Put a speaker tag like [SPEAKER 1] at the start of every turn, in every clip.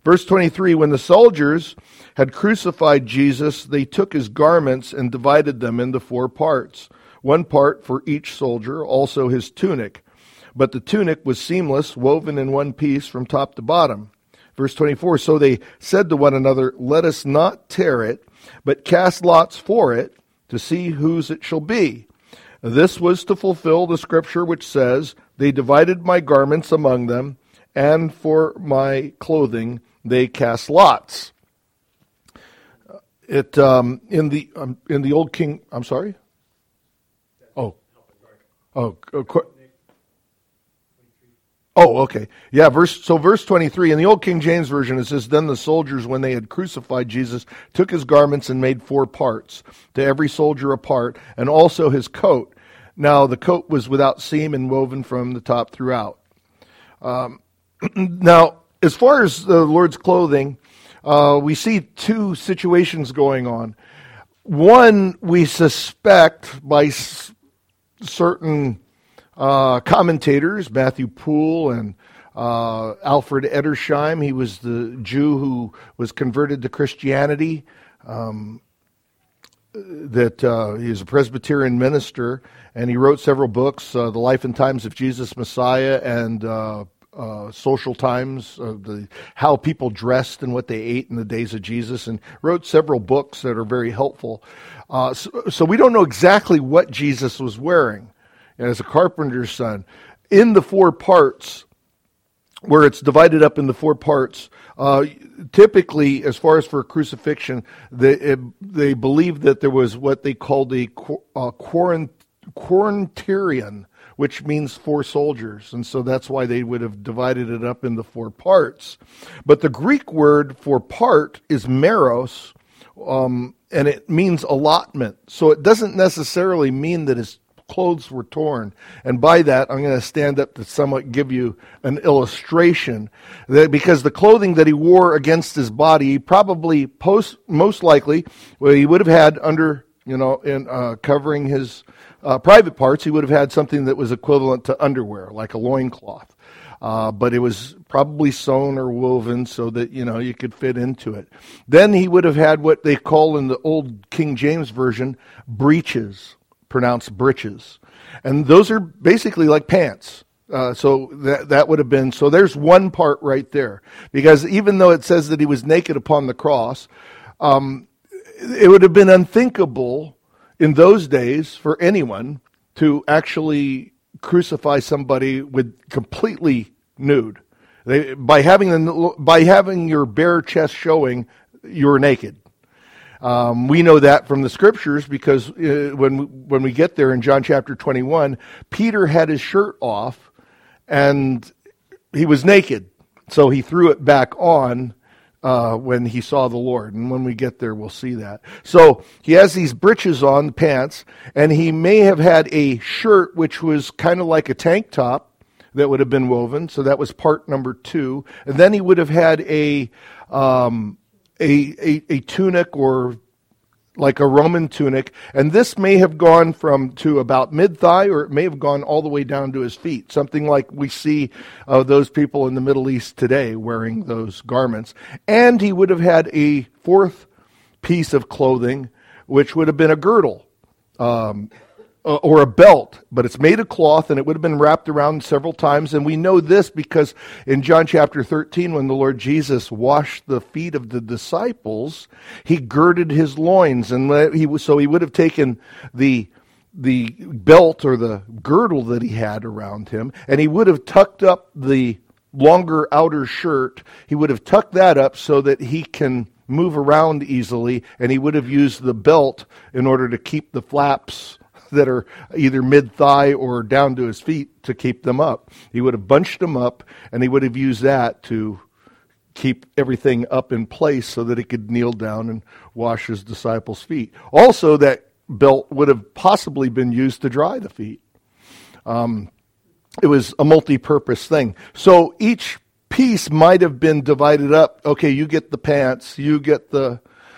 [SPEAKER 1] Verse 23, when the soldiers had crucified Jesus, they took his garments and divided them into 4 parts, 1 part for each soldier, also his tunic. But the tunic was seamless, woven in one piece from top to bottom. Verse 24, so they said to one another, let us not tear it, but cast lots for it to see whose it shall be. This was to fulfill the scripture which says, they divided my garments among them, and for my clothing they cast lots. In the Old King, I'm sorry? Okay. Yeah, verse 23, in the Old King James Version, it says, then the soldiers, when they had crucified Jesus, took his garments and made 4 parts, to every soldier a part, and also his coat. Now the coat was without seam and woven from the top throughout. Now, as far as the Lord's clothing, we see 2 situations going on. One, we suspect by certain commentators, Matthew Poole and Alfred Edersheim, he was the Jew who was converted to Christianity, that he is a Presbyterian minister, and he wrote several books, The Life and Times of Jesus Messiah and Social Times, how people dressed and what they ate in the days of Jesus, and wrote several books that are very helpful. So we don't know exactly what Jesus was wearing as a carpenter's son. In the 4 parts, where it's divided up into 4 parts, typically, as far as for crucifixion, they believed that there was what they called a quaranterion, which means 4 soldiers, and so that's why they would have divided it up into 4 parts. But the Greek word for part is meros, and it means allotment. So it doesn't necessarily mean that his clothes were torn. And by that, I'm going to stand up to somewhat give you an illustration, that because the clothing that he wore against his body, he probably most likely, well, he would have had under, in covering his private parts, he would have had something that was equivalent to underwear, like a loincloth. But it was probably sewn or woven so that, you could fit into it. Then he would have had what they call in the Old King James Version, breeches, pronounced breeches. And those are basically like pants. So that would have been, so there's 1 part right there. Because even though it says that he was naked upon the cross, it would have been unthinkable in those days for anyone to actually crucify somebody with completely nude. By having your bare chest showing, you're naked. We know that from the scriptures because when we get there in John chapter 21, Peter had his shirt off and he was naked. So he threw it back on when he saw the Lord. And when we get there, we'll see that. So he has these breeches on, the pants, and he may have had a shirt which was kind of like a tank top that would have been woven. So that was part number 2. And then he would have had a tunic, or like a Roman tunic, and this may have gone to about mid-thigh, or it may have gone all the way down to his feet, something like we see those people in the Middle East today wearing those garments. And he would have had a 4th piece of clothing, which would have been a girdle, or a belt, but it's made of cloth, and it would have been wrapped around several times. And we know this because in John chapter 13, when the Lord Jesus washed the feet of the disciples, he girded his loins, and he would have taken the belt or the girdle that he had around him, and he would have tucked up the longer outer shirt. He would have tucked that up so that he can move around easily, and he would have used the belt in order to keep the flaps that are either mid-thigh or down to his feet to keep them up. He would have bunched them up, and he would have used that to keep everything up in place so that he could kneel down and wash his disciples' feet. Also, that belt would have possibly been used to dry the feet. It was a multi-purpose thing. So each piece might have been divided up. Okay, you get the pants, you get the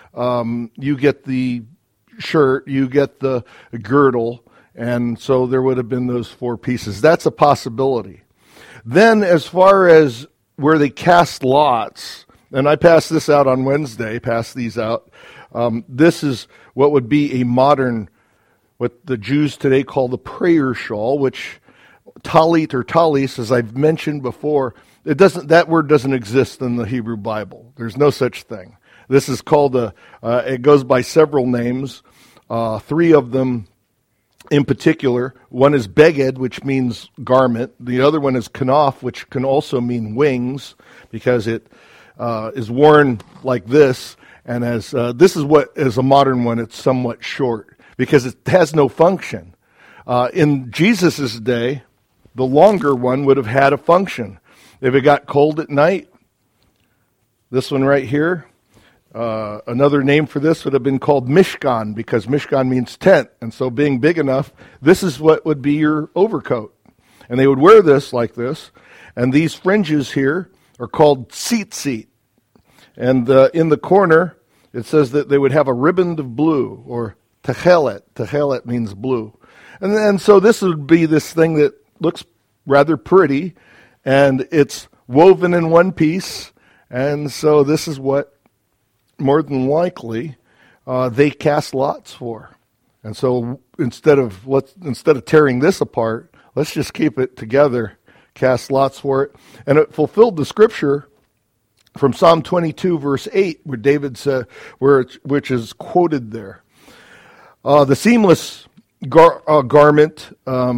[SPEAKER 1] shirt, you get the girdle, and so there would have been those 4 pieces. That's a possibility. Then as far as where they cast lots, and I passed this out on Wednesday, passed these out. This is what would be a modern, what the Jews today call the prayer shawl, which talit or talis, as I've mentioned before, that word doesn't exist in the Hebrew Bible. There's no such thing. This is called it goes by several names, 3 of them in particular. One is beged, which means garment. The other one is kanaf, which can also mean wings, because it is worn like this. And as this is what is a modern one, it's somewhat short because it has no function. In Jesus' day, the longer one would have had a function. If it got cold at night, this one right here, another name for this would have been called Mishkan, because Mishkan means tent. And so being big enough, this is what would be your overcoat. And they would wear this like this. And these fringes here are called tzitzit. And in the corner, it says that they would have a riband of blue, or techelet. Techelet means blue. And so this would be this thing that looks rather pretty, and it's woven in one piece. And so this is what, more than likely, they cast lots for. And so instead of tearing this apart, let's just keep it together, cast lots for it. And it fulfilled the scripture from Psalm 22, verse 8, where David said, which is quoted there. The seamless garment,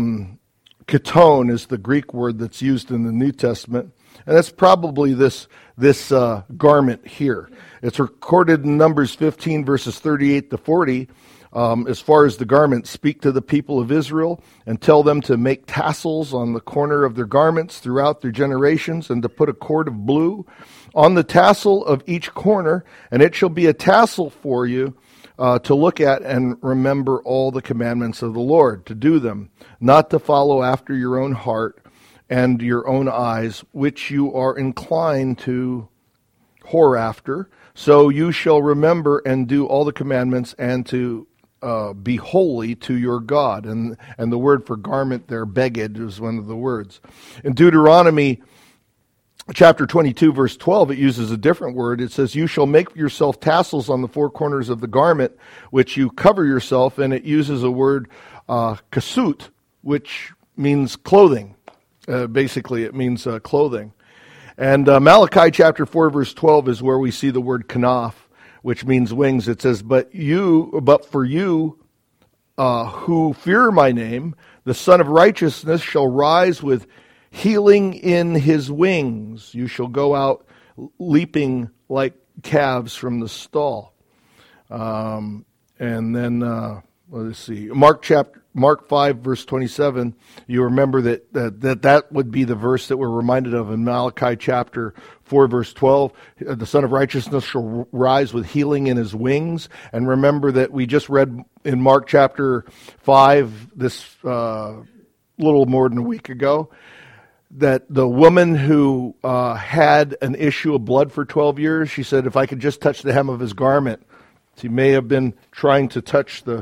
[SPEAKER 1] ketone is the Greek word that's used in the New Testament, and that's probably this garment here. It's recorded in Numbers 15, verses 38 to 40. As far as the garment, speak to the people of Israel and tell them to make tassels on the corner of their garments throughout their generations, and to put a cord of blue on the tassel of each corner, and it shall be a tassel for you to look at and remember all the commandments of the Lord, to do them, not to follow after your own heart and your own eyes, which you are inclined to whore after. So you shall remember and do all the commandments, and to be holy to your God. And the word for garment there, beged, is one of the words. In Deuteronomy chapter 22, verse 12, it uses a different word. It says, you shall make yourself tassels on the 4 corners of the garment, which you cover yourself. And it uses a word, kasut, which means clothing. Basically, it means clothing. And Malachi chapter 4, verse 12 is where we see the word kanaf, which means wings. It says, but for you who fear my name, the Son of Righteousness shall rise with healing in his wings. You shall go out leaping like calves from the stall. And then let's see, Mark 5, verse 27. You remember that would be the verse that we're reminded of in Malachi chapter 4, verse 12. The Son of Righteousness shall rise with healing in his wings. And remember that we just read in Mark chapter 5, this little more than a week ago, that the woman who had an issue of blood for 12 years, she said, if I could just touch the hem of his garment. She may have been trying to touch the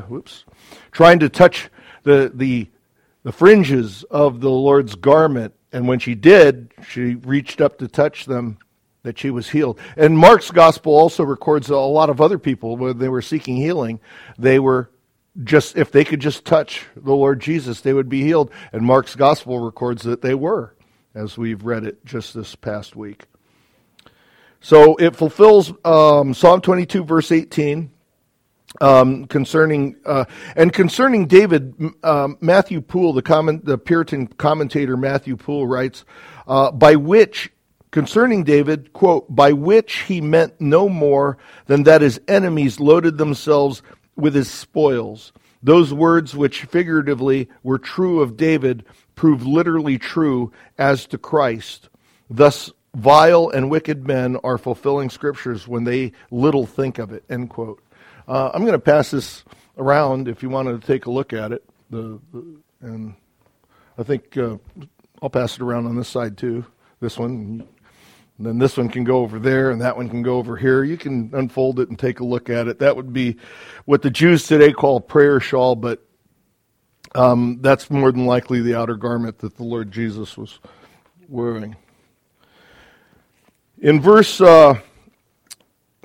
[SPEAKER 1] fringes of the Lord's garment, and when she did, she reached up to touch them, that she was healed. And Mark's gospel also records a lot of other people, when they were seeking healing, they were just, if they could just touch the Lord Jesus, they would be healed. And Mark's gospel records that they were, as we've read it just this past week. So it fulfills Psalm 22, verse 18, concerning David. Matthew Poole, the Puritan commentator Matthew Poole writes, concerning David, quote, by which he meant no more than that his enemies loaded themselves with his spoils. Those words which figuratively were true of David prove literally true as to Christ. Thus, vile and wicked men are fulfilling scriptures when they little think of it, end quote. I'm going to pass this around if you wanted to take a look at it. And I think I'll pass it around on this side too, this one. And then this one can go over there, and that one can go over here. You can unfold it and take a look at it. That would be what the Jews today call a prayer shawl, but that's more than likely the outer garment that the Lord Jesus was wearing. In verse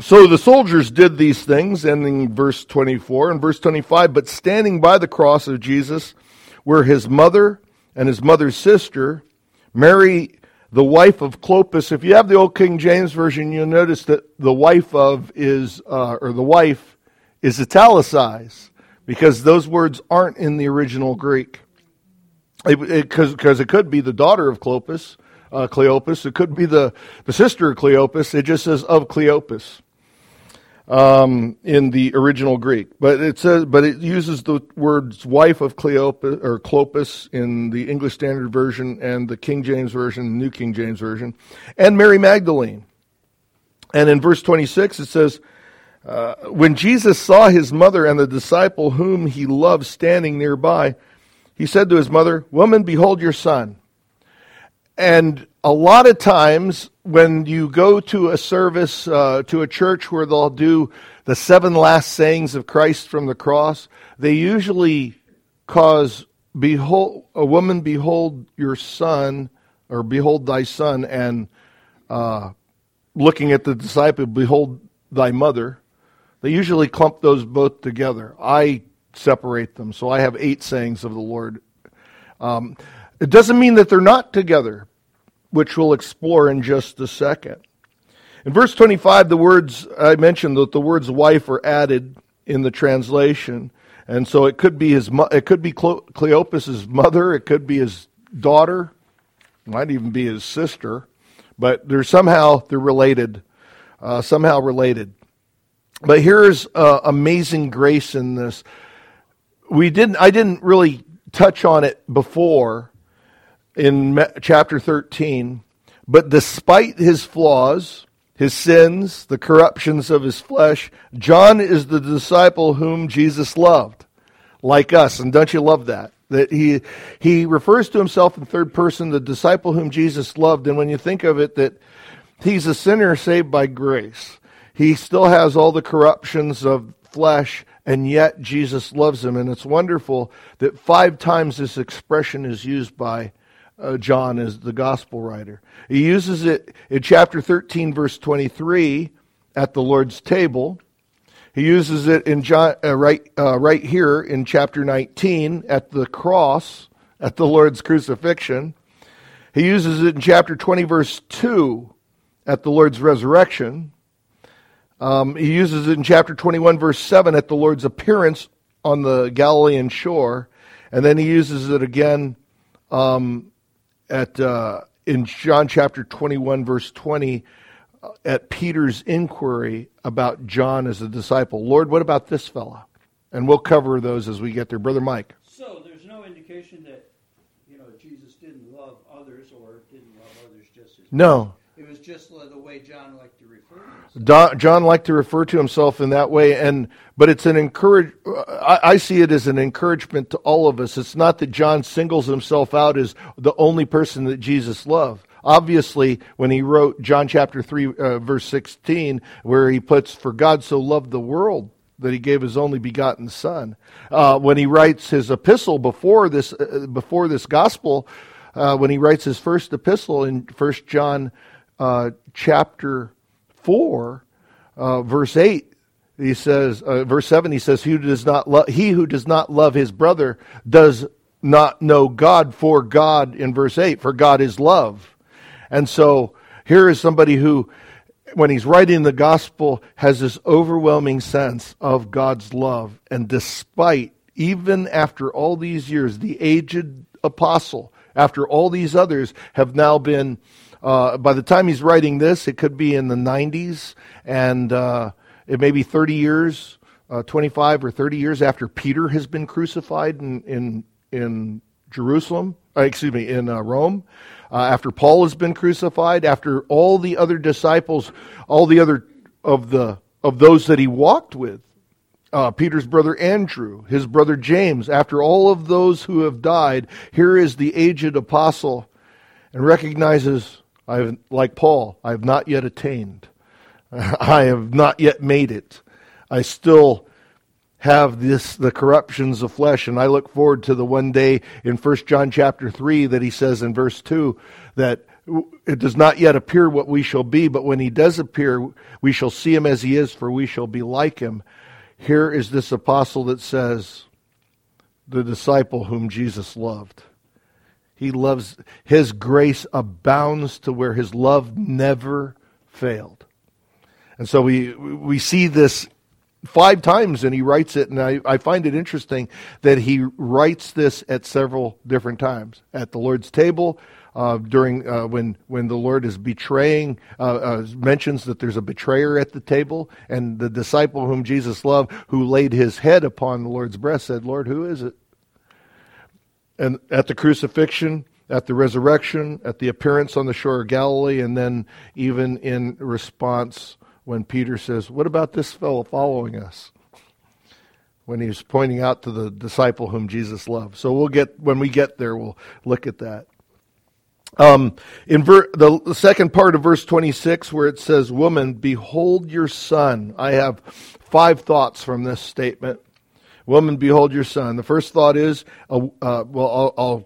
[SPEAKER 1] So the soldiers did these things, ending verse 24 and verse 25, but standing by the cross of Jesus were his mother and his mother's sister, Mary, the wife of Clopas. If you have the Old King James Version, you'll notice that the wife of is, or the wife is italicized, because those words aren't in the original Greek. Because it could be the daughter of Clopas, Cleopas. It could be the sister of Cleopas. It just says of Cleopas in the original Greek. But it uses the words wife of Cleopas or Clopas in the English Standard Version and the King James Version, the New King James Version, and Mary Magdalene. And in verse 26 it says, when Jesus saw his mother and the disciple whom he loved standing nearby, he said to his mother, "Woman, behold your son." And a lot of times when you go to a service, to a church where they'll do the 7 last sayings of Christ from the cross, they usually cause, "Behold, a woman, behold your son," or "Behold thy son," and looking at the disciple, "Behold thy mother." They usually clump those both together. I separate them, so I have 8 sayings of the Lord. It doesn't mean that they're not together, which we'll explore in just a second. In verse 25, the words, I mentioned that the words wife are added in the translation, and so it could be Cleopas's mother, it could be his daughter, it might even be his sister, but they're related, somehow related. But here's amazing grace in this. I didn't really touch on it before in chapter 13, but despite his flaws, his sins, the corruptions of his flesh, John is the disciple whom Jesus loved, like us. And don't you love that? That he refers to himself in third person, the disciple whom Jesus loved. And when you think of it, that he's a sinner saved by grace. He still has all the corruptions of flesh, and yet Jesus loves him. And it's wonderful that 5 times this expression is used by John as the gospel writer. He uses it in chapter 13, verse 23, at the Lord's table. He uses it in John, right here in chapter 19, at the cross, at the Lord's crucifixion. He uses it in chapter 20, verse 2, at the Lord's resurrection. He uses it in chapter 21, verse 7, at the Lord's appearance on the Galilean shore. And then he uses it again in John chapter 21, verse 20, at Peter's inquiry about John as a disciple. "Lord, what about this fella?" And we'll cover those as we get there. Brother Mike.
[SPEAKER 2] So there's no indication that Jesus didn't love others or didn't love others just as much.
[SPEAKER 1] No.
[SPEAKER 2] It was just the way John liked to refer to himself.
[SPEAKER 1] John liked to refer to himself in that way, but it's I see it as an encouragement to all of us. It's not that John singles himself out as the only person that Jesus loved. Obviously, when he wrote John chapter 3, verse 16, where he puts, "For God so loved the world that he gave his only begotten Son." When he writes his epistle before this gospel, when he writes his first epistle in 1 John chapter 4, verse 8, he says, verse 7, he says, he who does not love his brother does not know God, for God, in verse 8, for God is love. And so here is somebody who, when he's writing the gospel, has this overwhelming sense of God's love. And despite, even after all these years, the aged apostle, after all these others have now been, by the time he's writing this, it could be in the 90s, and it may be 30 years, 25 or 30 years after Peter has been crucified in Jerusalem, in Rome, after Paul has been crucified, after all the other disciples, all the other of those that he walked with, Peter's brother Andrew, his brother James, after all of those who have died, here is the aged apostle and recognizes, like Paul, I have not yet attained. I have not yet made it. I still have the corruptions of flesh, and I look forward to the one day in 1 John chapter 3 that he says in verse 2 that it does not yet appear what we shall be, but when he does appear, we shall see him as he is, for we shall be like him. Here is this apostle that says, the disciple whom Jesus loved. He loves, his grace abounds to where his love never failed. And so we see this 5 times, and he writes it, and I find it interesting that he writes this at several different times. At the Lord's table, during when the Lord is betraying, mentions that there's a betrayer at the table, and the disciple whom Jesus loved, who laid his head upon the Lord's breast, said, "Lord, who is it?" And at the crucifixion, at the resurrection, at the appearance on the shore of Galilee, and then even in response when Peter says, "What about this fellow following us?" When he's pointing out to the disciple whom Jesus loved. So when we get there, we'll look at that. In the second part of verse 26, where it says, "Woman, behold your son." I have 5 thoughts from this statement. Woman, behold your son. The first thought is, I'll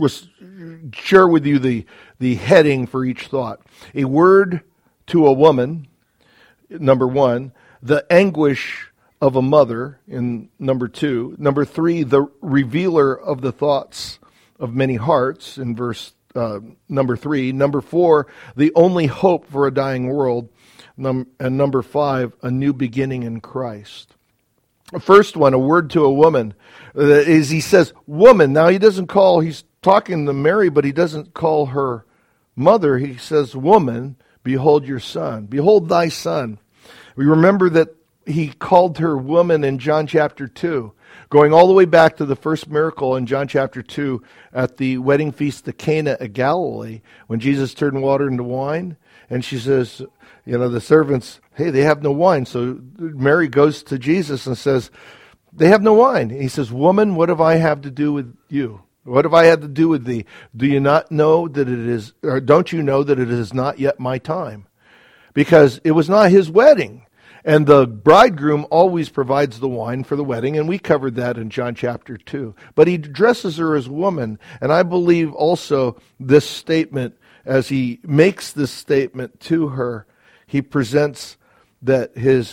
[SPEAKER 1] share with you the heading for each thought. A word to a woman, number 1. The anguish of a mother, in number 2. Number 3, the revealer of the thoughts of many hearts, in verse number 3. Number 4, the only hope for a dying world. And number 5, a new beginning in Christ. The first one, a word to a woman, is he says, woman. Now he's talking to Mary, but he doesn't call her mother. He says, woman, behold your son. Behold thy son. We remember that he called her woman in John chapter 2. Going all the way back to the first miracle in John chapter 2 at the wedding feast at Cana of Galilee, when Jesus turned water into wine, and she says, the servants, hey, they have no wine. So Mary goes to Jesus and says, they have no wine. And he says, woman, what have I have to do with you? What have I had to do with thee? Do you not know that it is, or don't you know that it is not yet my time? Because it was not his wedding. And the bridegroom always provides the wine for the wedding, and we covered that in John chapter 2. But he addresses her as woman, and I believe also this statement, as he makes this statement to her, he presents that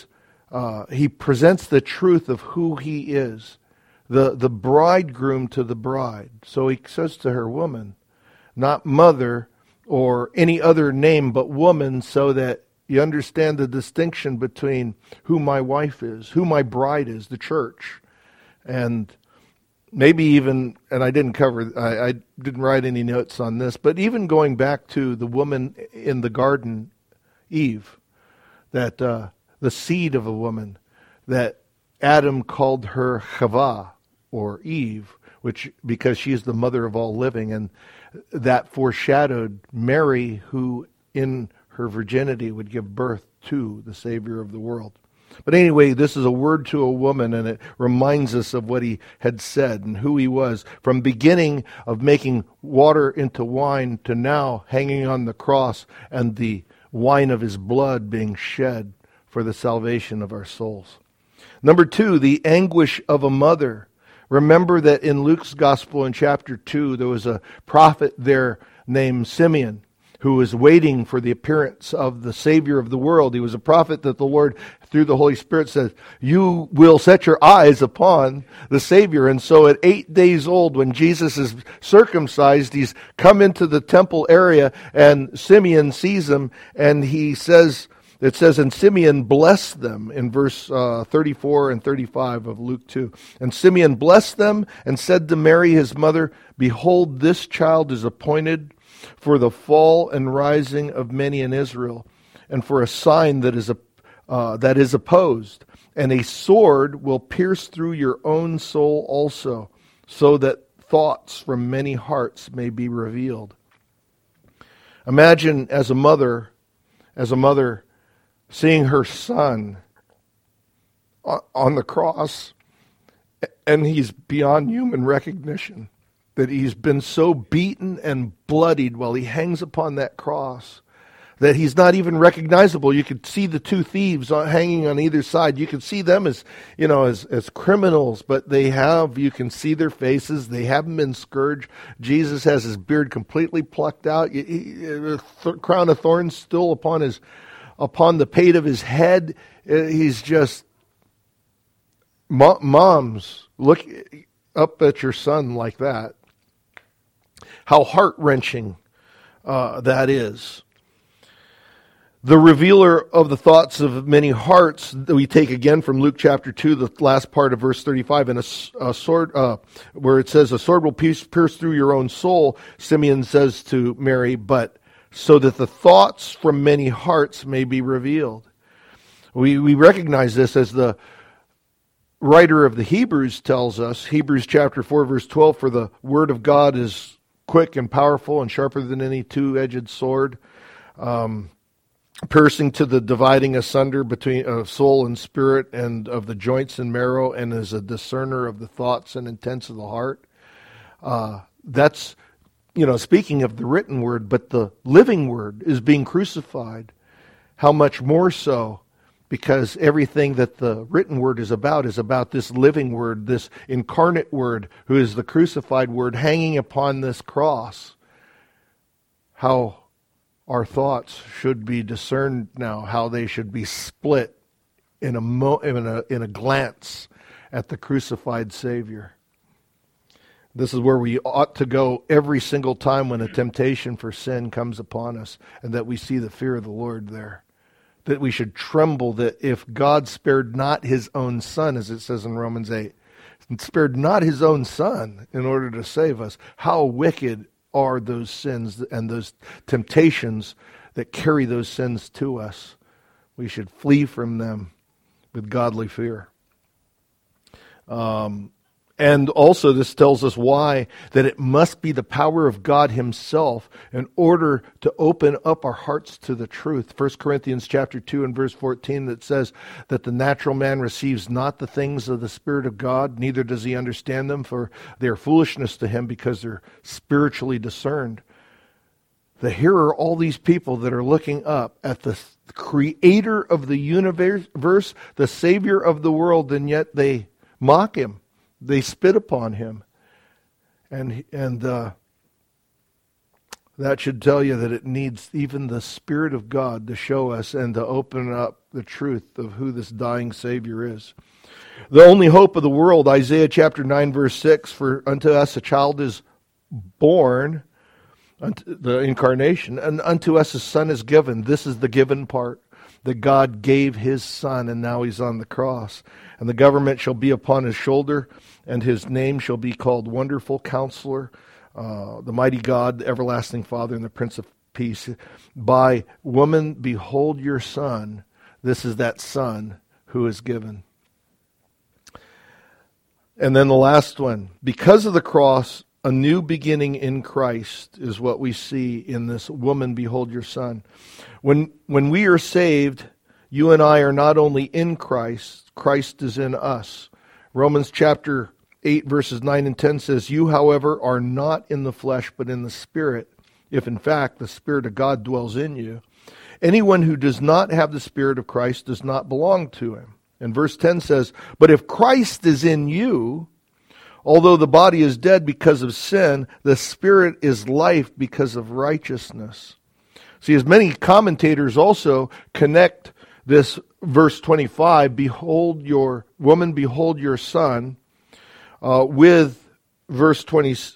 [SPEAKER 1] he presents the truth of who he is, the bridegroom to the bride. So he says to her, woman, not mother or any other name, but woman, so that you understand the distinction between who my wife is, who my bride is, the church. And maybe even, and I didn't write any notes on this, but even going back to the woman in the garden, Eve, that the seed of a woman, that Adam called her Chava, or Eve, which because she is the mother of all living, and that foreshadowed Mary, who in her virginity would give birth to the Savior of the world. But anyway, this is a word to a woman, and it reminds us of what he had said and who he was. From beginning of making water into wine to now hanging on the cross and the wine of his blood being shed for the salvation of our souls. Number 2, the anguish of a mother. Remember that in Luke's gospel in chapter 2, there was a prophet there named Simeon, who was waiting for the appearance of the Savior of the world. He was a prophet that the Lord, through the Holy Spirit, says, you will set your eyes upon the Savior. And so at 8 days old, when Jesus is circumcised, he's come into the temple area, and Simeon sees him, and he says, it says, and Simeon blessed them in verse 34 and 35 of Luke 2. And Simeon blessed them and said to Mary, his mother, behold, this child is appointed for the fall and rising of many in Israel, and for a sign that is opposed. And a sword will pierce through your own soul also, so that thoughts from many hearts may be revealed. Imagine as a mother seeing her son on the cross, and he's beyond human recognition, that he's been so beaten and bloodied while he hangs upon that cross, that he's not even recognizable. You could see the two thieves hanging on either side. You could see them as, as criminals, but you can see their faces. They haven't been scourged. Jesus has his beard completely plucked out. A crown of thorns still upon the pate of his head. He's just, moms, look up at your son like that. How heart-wrenching that is. The revealer of the thoughts of many hearts that we take again from Luke chapter 2, the last part of verse 35, and a sword, where it says, a sword will pierce through your own soul, Simeon says to Mary, but so that the thoughts from many hearts may be revealed. We recognize this as the writer of the Hebrews tells us, Hebrews chapter 4, verse 12, for the word of God is quick and powerful and sharper than any two-edged sword, piercing to the dividing asunder between soul and spirit and of the joints and marrow, and is a discerner of the thoughts and intents of the heart. That's, speaking of the written word, but the living word is being crucified. How much more so? Because everything that the written word is about this living word, this incarnate word, who is the crucified word hanging upon this cross. How our thoughts should be discerned now, how they should be split in a glance at the crucified Savior. This is where we ought to go every single time when a temptation for sin comes upon us, and that we see the fear of the Lord there. That we should tremble that if God spared not his own son, as it says in Romans 8, spared not his own son in order to save us, how wicked are those sins and those temptations that carry those sins to us. We should flee from them with godly fear. And also this tells us why, that it must be the power of God himself in order to open up our hearts to the truth. 1 Corinthians chapter 2 and verse 14 that says that the natural man receives not the things of the Spirit of God, neither does he understand them, for they are foolishness to him because they're spiritually discerned. Here are all these people that are looking up at the creator of the universe, the Savior of the world, and yet they mock him. They spit upon him. And that should tell you that it needs even the Spirit of God to show us and to open up the truth of who this dying Savior is. The only hope of the world, Isaiah chapter 9, verse 6, for unto us a child is born, the incarnation, and unto us a son is given. This is the given part, that God gave his son, and now he's on the cross. And the government shall be upon his shoulder, and his name shall be called Wonderful Counselor, the Mighty God, the Everlasting Father, and the Prince of Peace. By woman, behold your son. This is that son who is given. And then the last one. Because of the cross, a new beginning in Christ is what we see in this woman, behold your son. When we are saved, you and I are not only in Christ, Christ is in us. Romans chapter 8 verses 9 and 10 says, you, however, are not in the flesh, but in the Spirit, if in fact the Spirit of God dwells in you. Anyone who does not have the Spirit of Christ does not belong to him. And verse 10 says, but if Christ is in you, although the body is dead because of sin, the Spirit is life because of righteousness. See, as many commentators also connect this verse 25, behold your woman, behold your son, with verse 26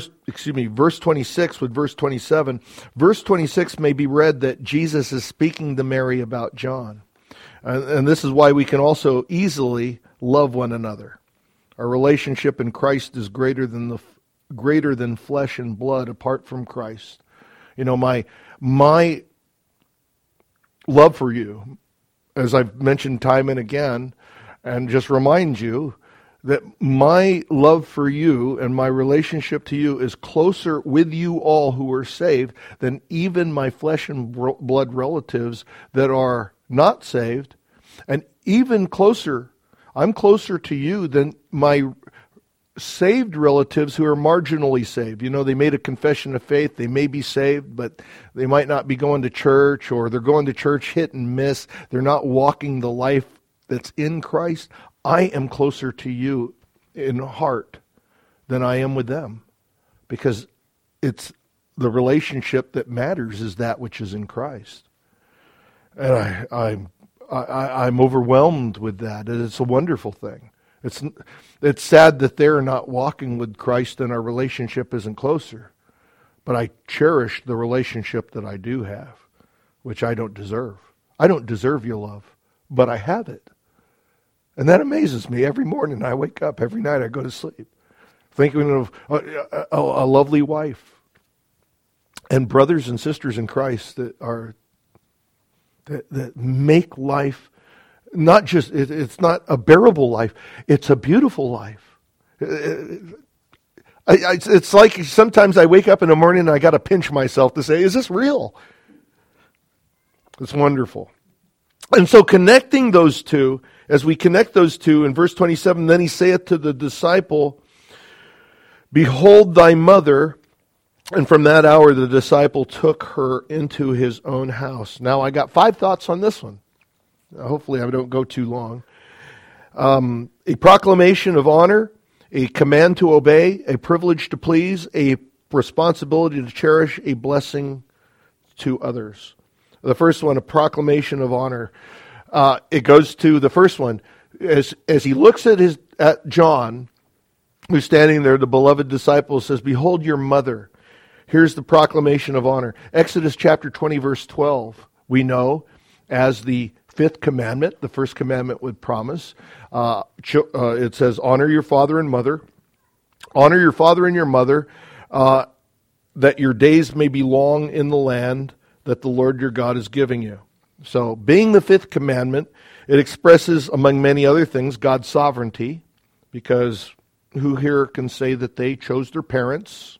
[SPEAKER 1] with verse 27. Verse 26 may be read that Jesus is speaking to Mary about John. And this is why we can also easily love one another. Our relationship in Christ is greater than flesh and blood apart from Christ. My love for you, as I've mentioned time and again, and just remind you that my love for you and my relationship to you is closer with you all who are saved than even my flesh and blood relatives that are not saved. And even closer, I'm closer to you than my saved relatives who are marginally saved. You know, they made a confession of faith. They may be saved, but they might not be going to church, or they're going to church hit and miss. They're not walking the life that's in Christ. I am closer to you in heart than I am with them, because it's the relationship that matters is that which is in Christ. And I'm overwhelmed with that. And it's a wonderful thing. It's sad that they're not walking with Christ and our relationship isn't closer. But I cherish the relationship that I do have, which I don't deserve. I don't deserve your love, but I have it. And that amazes me. Every morning I wake up, every night I go to sleep, thinking of a lovely wife and brothers and sisters in Christ that make life not just, it's not a bearable life, it's a beautiful life. It's like sometimes I wake up in the morning and I got to pinch myself to say, is this real? It's wonderful. And so connecting those two, as we connect those two, in verse 27, then he saith to the disciple, behold thy mother. And from that hour the disciple took her into his own house. Now I got 5 thoughts on this one. Hopefully I don't go too long. A proclamation of honor, a command to obey, a privilege to please, a responsibility to cherish, a blessing to others. The first one, a proclamation of honor. It goes to the first one. As he looks at John, who's standing there, the beloved disciple says, behold your mother. Here's the proclamation of honor. Exodus chapter 20, verse 12, we know as the 5th commandment, the first commandment with promise. It says, honor your father and mother. Honor your father and your mother, that your days may be long in the land that the Lord your God is giving you. So, being the 5th commandment, it expresses, among many other things, God's sovereignty, because who here can say that they chose their parents?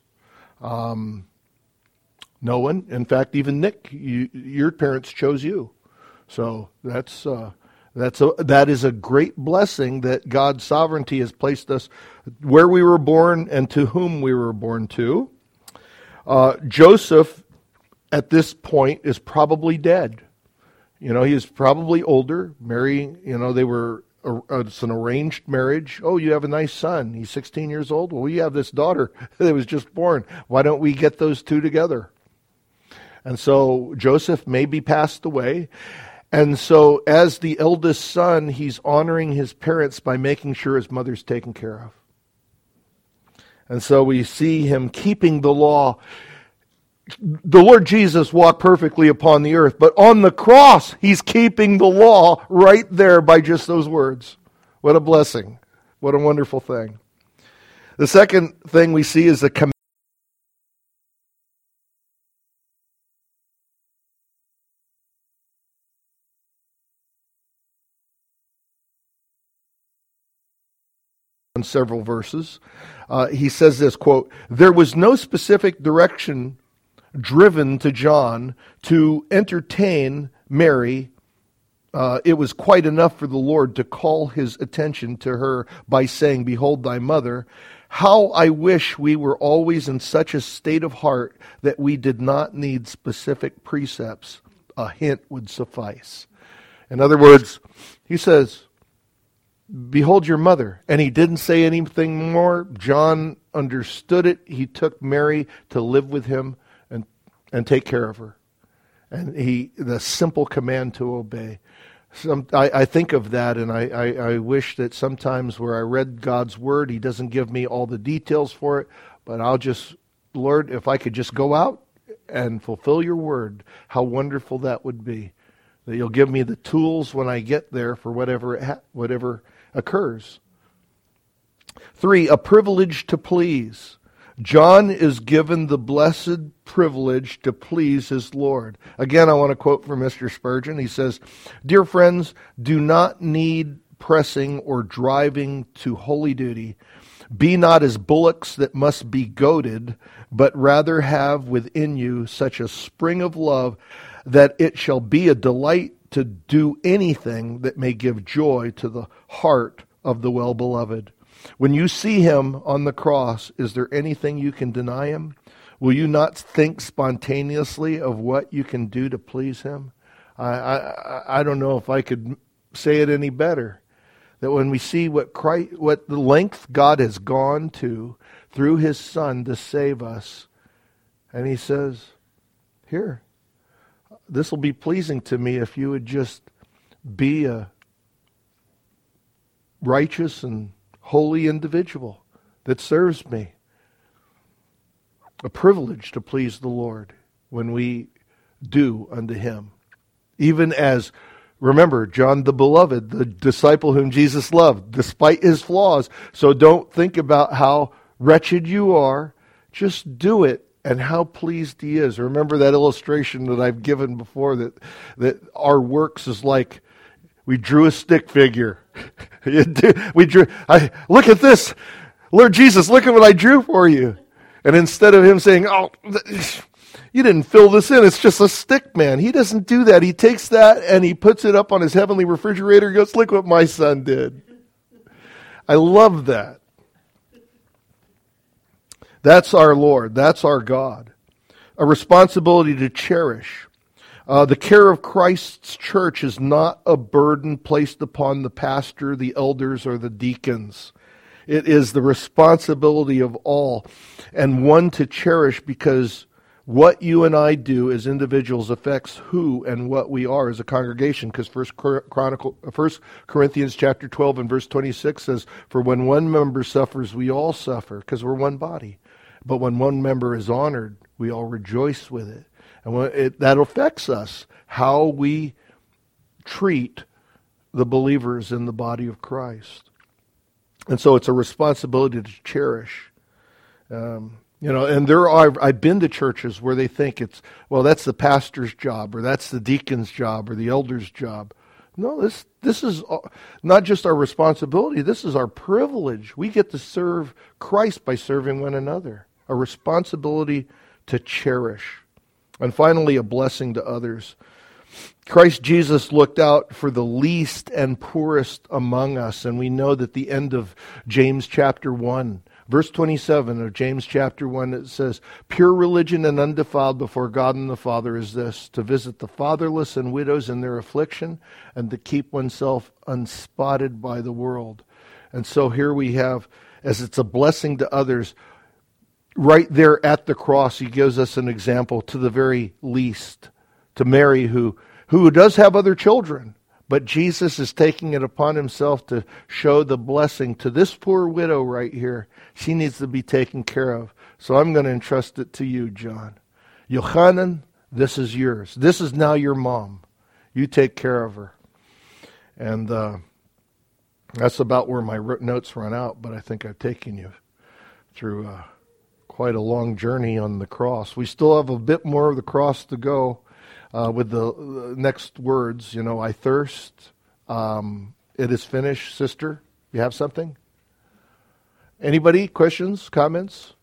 [SPEAKER 1] No one. In fact, even Nick, your parents chose you. So that is a great blessing that God's sovereignty has placed us where we were born and to whom we were born to. Joseph, at this point, is probably dead. You know, he is probably older. Mary, you know, it's an arranged marriage. Oh, you have a nice son. He's 16 years old. Well, you have this daughter that was just born. Why don't we get those two together? And so Joseph may be passed away. And so as the eldest son, he's honoring his parents by making sure his mother's taken care of. And so we see him keeping the law. The Lord Jesus walked perfectly upon the earth, but on the cross, he's keeping the law right there by just those words. What a blessing. What a wonderful thing. The second thing we see is the command. On several verses. He says this, quote, there was no specific direction driven to John to entertain Mary. It was quite enough for the Lord to call his attention to her by saying, behold thy mother. How I wish we were always in such a state of heart that we did not need specific precepts. A hint would suffice. In other words, he says, behold your mother. And he didn't say anything more. John understood it. He took Mary to live with him and take care of her. And the simple command to obey. I think of that, and I wish that sometimes where I read God's word, he doesn't give me all the details for it, but I'll just, Lord, if I could just go out and fulfill your word, how wonderful that would be. That you'll give me the tools when I get there for whatever occurs. 3, a privilege to please. John is given the blessed privilege to please his Lord. Again, I want to quote from Mr. Spurgeon. He says, dear friends, do not need pressing or driving to holy duty. Be not as bullocks that must be goaded, but rather have within you such a spring of love that it shall be a delight to do anything that may give joy to the heart of the well-beloved. When you see him on the cross, is there anything you can deny him? Will you not think spontaneously of what you can do to please him? I don't know if I could say it any better. That when we see what the length God has gone to through his Son to save us, and he says, here, this will be pleasing to me if you would just be a righteous and holy individual that serves me. A privilege to please the Lord when we do unto him. Even as, remember, John the Beloved, the disciple whom Jesus loved, despite his flaws. So don't think about how wretched you are. Just do it and how pleased he is. Remember that illustration that I've given before, that our works is like we drew a stick figure. Look at this. Lord Jesus, look at what I drew for you. And instead of him saying, oh, you didn't fill this in, it's just a stick man. He doesn't do that. He takes that and he puts it up on his heavenly refrigerator and goes, look what my son did. I love that. That's our Lord. That's our God. A responsibility to cherish. The care of Christ's church is not a burden placed upon the pastor, the elders, or the deacons. It is the responsibility of all, and one to cherish, because what you and I do as individuals affects who and what we are as a congregation. Because 1 Corinthians chapter 12 and verse 26 says, for when one member suffers, we all suffer, because we're one body. But when one member is honored, we all rejoice with it. And that affects us, how we treat the believers in the body of Christ. And so it's a responsibility to cherish. And I've been to churches where they think that's the pastor's job, or that's the deacon's job, or the elder's job. No, this is not just our responsibility, this is our privilege. We get to serve Christ by serving one another. A responsibility to cherish. And finally, a blessing to others. Christ Jesus looked out for the least and poorest among us, and we know that the end of James chapter 1, verse 27 of James chapter 1, it says, pure religion and undefiled before God and the Father is this, to visit the fatherless and widows in their affliction, and to keep oneself unspotted by the world. And so here we have, as it's a blessing to others, right there at the cross, he gives us an example to the very least, to Mary, who does have other children, but Jesus is taking it upon himself to show the blessing to this poor widow right here. She needs to be taken care of. So I'm going to entrust it to you, John. Yochanan, this is yours. This is now your mom. You take care of her. And that's about where my notes run out, but I think I've taken you through quite a long journey on the cross. We still have a bit more of the cross to go. With the next words, I thirst. It is finished, sister. You have something? Anybody? Questions? Comments?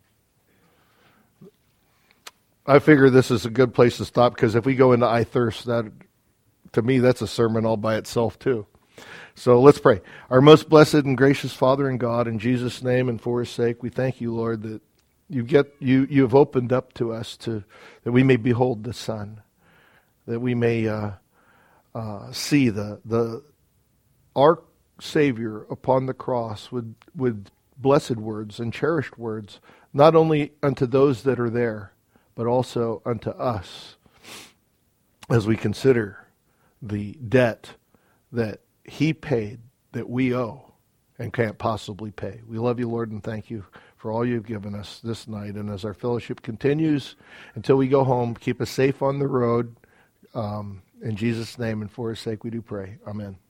[SPEAKER 1] I figure this is a good place to stop, because if we go into I thirst, that, to me, that's a sermon all by itself too. So let's pray. Our most blessed and gracious Father in God, in Jesus' name and for his sake, we thank you, Lord, that you have opened up to us that we may behold the Son. That we may see our Savior upon the cross with blessed words and cherished words, not only unto those that are there, but also unto us, as we consider the debt that he paid that we owe and can't possibly pay. We love you, Lord, and thank you for all you've given us this night. And as our fellowship continues until we go home, keep us safe on the road. In Jesus' name and for his sake we do pray. Amen.